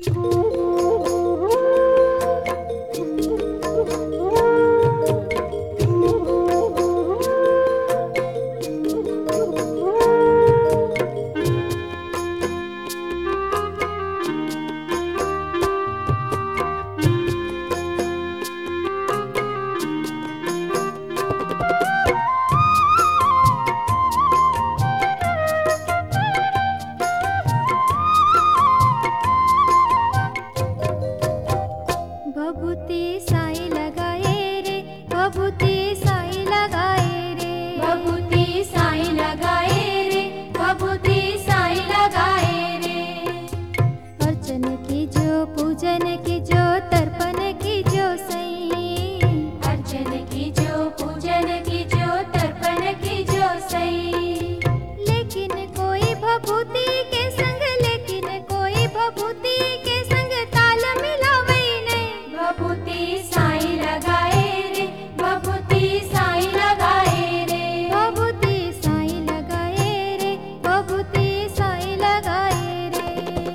भभूति साई लगाए रे, भभूति साई लगाए रे, भभूति साई लगाए रे, भभूति साई लगाए रे। अर्चन की जो, पूजन की जो, तर्पण की जो सई, अर्चन की जो, पूजन की जो, तर्पण की जो सई। लेकिन कोई भभूति के संग, लेकिन कोई भभूति के संग ताल मिलावे नहीं। भभूति साई लगाए रे, भभूति साई लगाए रे, भभूति साई लगाए रे, भभूति साई लगाए रे।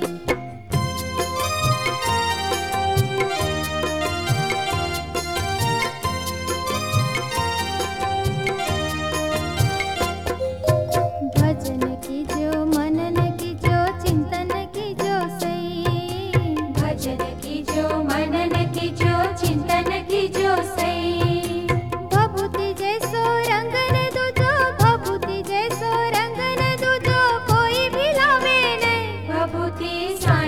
भजन की जो, मनन की जो, चिंतन की जो सई, भजन की जो, मनन की जो, चिंतन की जो सई। भभूति जैसो रंगन दूजो, भभूति जैसो रंगन दूजो कोई भी लावे नहीं। भभूति साई